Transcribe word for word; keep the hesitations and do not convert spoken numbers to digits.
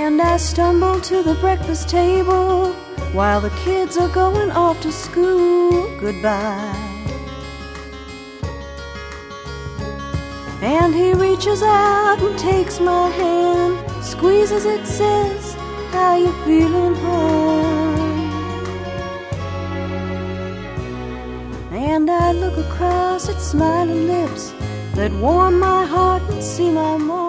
And I stumble to the breakfast table while the kids are going off to school. Goodbye. And he reaches out and takes my hand, squeezes it, says, how you feeling, hon? And I look across at smiling lips that warm my heart and see my mom.